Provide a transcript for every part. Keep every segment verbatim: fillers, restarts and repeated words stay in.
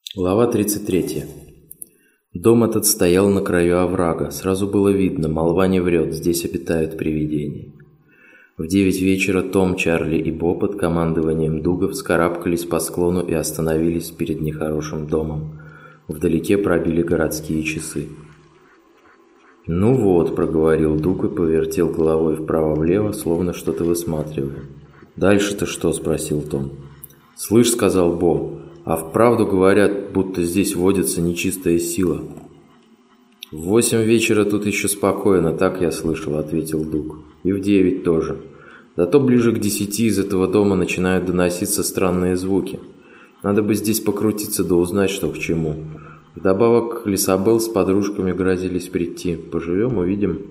Глава тридцать третья. Дом этот стоял на краю оврага. Сразу было видно, молва не врет, здесь обитают привидения. В девять вечера Том, Чарли и Бо под командованием Дуга вскарабкались по склону и остановились перед нехорошим домом. Вдалеке пробили городские часы. «Ну вот», — проговорил Дуг и повертел головой вправо-влево, словно что-то высматривая. «Дальше-то что?» — спросил Том. «Слышь», — сказал Бо, — «а вправду говорят, будто здесь водится нечистая сила». «В восемь вечера тут еще спокойно, так я слышал», — ответил Дуг. «И в девять тоже. Зато ближе к десяти из этого дома начинают доноситься странные звуки. Надо бы здесь покрутиться да узнать, что к чему. Вдобавок Лисабел с подружками грозились прийти. Поживем, увидим».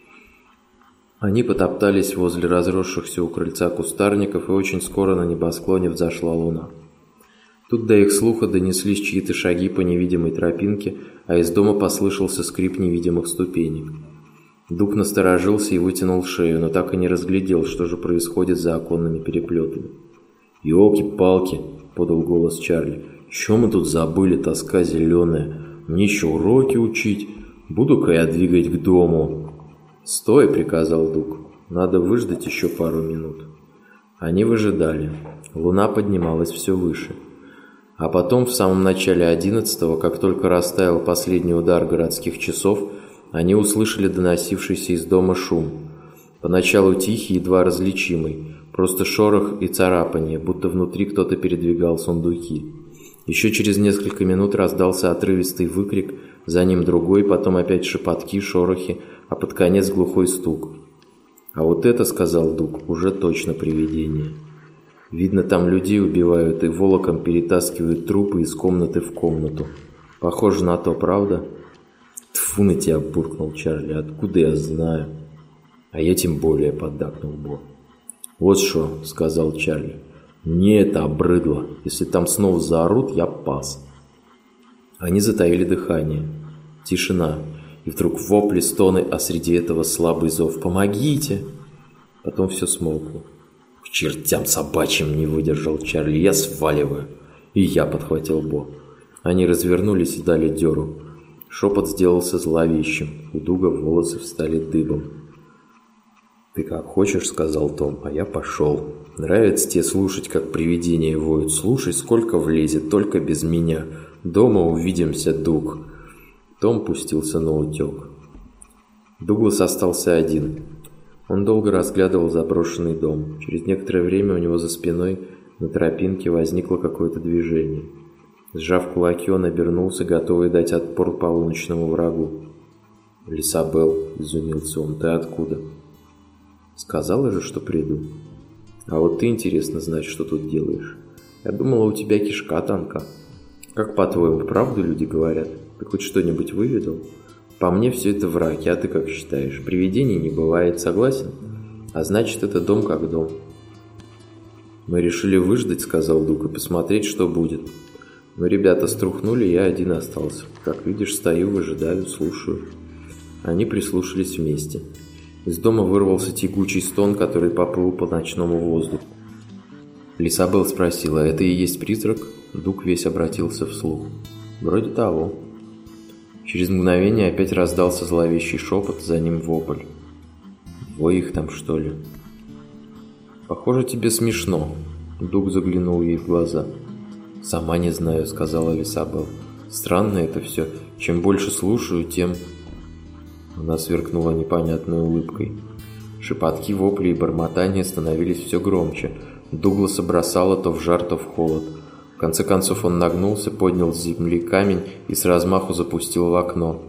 Они потоптались возле разросшихся у крыльца кустарников, и очень скоро на небосклоне взошла луна. Тут до их слуха донеслись чьи-то шаги по невидимой тропинке, а из дома послышался скрип невидимых ступенек. Дуг насторожился и вытянул шею, но так и не разглядел, что же происходит за оконными переплетами. «Елки-палки!» — подал голос Чарли. «Чё мы тут забыли, тоска зеленая? Мне еще уроки учить. Буду-ка я двигать к дому». «Стой!» — приказал Дуг. «Надо выждать еще пару минут». Они выжидали. Луна поднималась все выше. А потом, в самом начале одиннадцатого, как только растаял последний удар городских часов, они услышали доносившийся из дома шум. Поначалу тихий, едва различимый, просто шорох и царапанье, будто внутри кто-то передвигал сундуки. Еще через несколько минут раздался отрывистый выкрик, за ним другой, потом опять шепотки, шорохи, а под конец глухой стук. «А вот это, — сказал Дуг, — уже точно привидение. Видно, там людей убивают и волоком перетаскивают трупы из комнаты в комнату. Похоже на то, правда?» «Тьфу на тебя!» — буркнул Чарли. «Откуда я знаю?» «А я тем более», — поддакнул Бо. «Вот что», — сказал Чарли, — «мне это обрыдло. Если там снова заорут, я пас». Они затаили дыхание. Тишина. И вдруг вопли, стоны, а среди этого слабый зов «Помогите!». Потом все смолкло. «К чертям собачьим!» — не выдержал Чарли. «Я сваливаю!» «И я!» — подхватил Бо. Они развернулись и дали дёру. Шепот сделался зловещим. У Дуга волосы встали дыбом. «Ты как хочешь», — сказал Том, — «а я пошел. Нравится тебе слушать, как привидения воют. Слушай, сколько влезет, только без меня. Дома увидимся, Дуг». Том пустился на утек. Дуглас остался один. Он долго разглядывал заброшенный дом. Через некоторое время у него за спиной на тропинке возникло какое-то движение. Сжав кулаки, он обернулся, готовый дать отпор полуночному врагу. «Лисабел», — изумился он, — «ты откуда?» «Сказала же, что приду». «А вот ты, интересно знать, что тут делаешь. Я думала, у тебя кишка тонка. Как, по-твоему, правду люди говорят? Ты хоть что-нибудь выведал? По мне все это враки, а ты как считаешь? Привидений не бывает, согласен? А значит, это дом как дом». «Мы решили выждать», — сказал Дуг, — «и посмотреть, что будет. Но ребята струхнули, я один остался. Как видишь, стою, выжидаю, слушаю». Они прислушались вместе. Из дома вырвался тягучий стон, который поплыл по ночному воздуху. Лисабел спросила: «Это и есть призрак?» Дуг весь обратился вслух. «Вроде того». Через мгновение опять раздался зловещий шепот, за ним вопль. «Двое их там, что ли?» «Похоже, тебе смешно». Дуг заглянул ей в глаза. «Сама не знаю», — сказала Лисабел. «Странно это все. Чем больше слушаю, тем...» Она сверкнула непонятной улыбкой. Шепотки, вопли и бормотания становились все громче. Дугласа бросало то в жар, то в холод. В конце концов он нагнулся, поднял с земли камень и с размаху запустил в окно.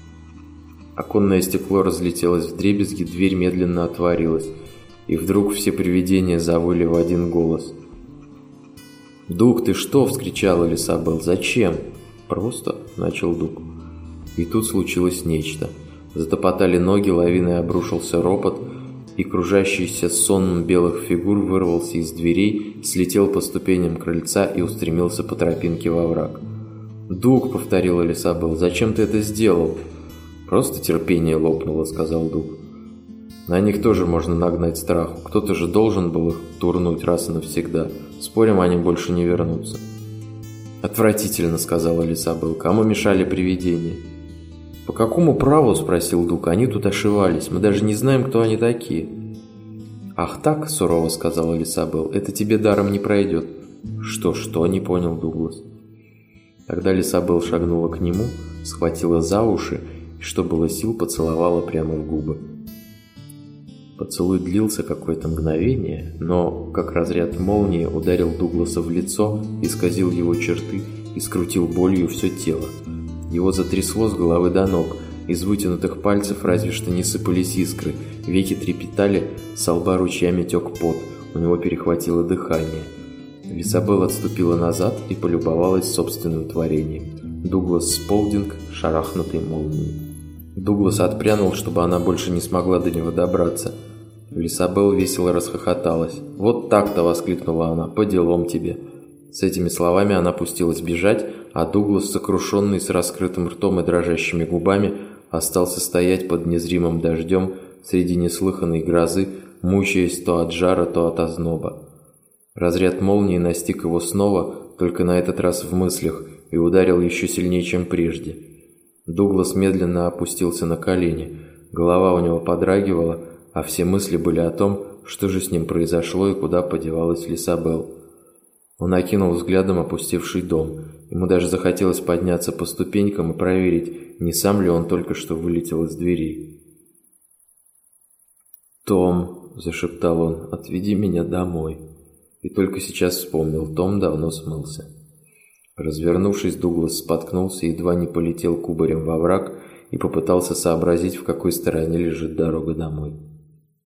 Оконное стекло разлетелось вдребезги, дверь медленно отворилась. И вдруг все привидения завыли в один голос. «Дуг, ты что?» — вскричала Лисабел. «Зачем?» «Просто», — начал Дуг. И тут случилось нечто. Затопотали ноги, лавиной обрушился ропот, и кружащийся сон белых фигур вырвался из дверей, слетел по ступеням крыльца и устремился по тропинке во враг. «Дуг», — повторила Лисабел, — «зачем ты это сделал?» «Просто терпение лопнуло», — сказал Дуг. «На них тоже можно нагнать страху. Кто-то же должен был их турнуть раз и навсегда. Спорим, они больше не вернутся». «Отвратительно», — сказала Лисабел. «Кому мешали привидения?» «По какому праву?» — спросил Дуг. «Они тут ошивались. Мы даже не знаем, кто они такие». «Ах так?» — сурово сказала Лисабел. «Это тебе даром не пройдет». «Что-что?» — не понял Дуглас. Тогда Лисабел шагнула к нему, схватила за уши и, что было сил, поцеловала прямо в губы. Поцелуй длился какое-то мгновение, но, как разряд молнии, ударил Дугласа в лицо, исказил его черты и скрутил болью все тело. Его затрясло с головы до ног, из вытянутых пальцев разве что не сыпались искры, веки трепетали, со лба ручьями тек пот, у него перехватило дыхание. Лисабел отступила назад и полюбовалась собственным творением. Дуглас Сполдинг, шарахнутый молнией. Дуглас отпрянул, чтобы она больше не смогла до него добраться. Лисабел весело расхохоталась. «Вот так-то!» — воскликнула она. «По делам тебе!» С этими словами она пустилась бежать, а Дуглас, сокрушенный, с раскрытым ртом и дрожащими губами, остался стоять под незримым дождем среди неслыханной грозы, мучаясь то от жара, то от озноба. Разряд молнии настиг его снова, только на этот раз в мыслях, и ударил еще сильнее, чем прежде. Дуглас медленно опустился на колени, голова у него подрагивала, а все мысли были о том, что же с ним произошло и куда подевалась Лисабел. Он окинул взглядом опустевший дом. Ему даже захотелось подняться по ступенькам и проверить, не сам ли он только что вылетел из дверей. «Том», — зашептал он, — «отведи меня домой». И только сейчас вспомнил, Том давно смылся. Развернувшись, Дуглас споткнулся и едва не полетел кубарем во враг и попытался сообразить, в какой стороне лежит дорога домой.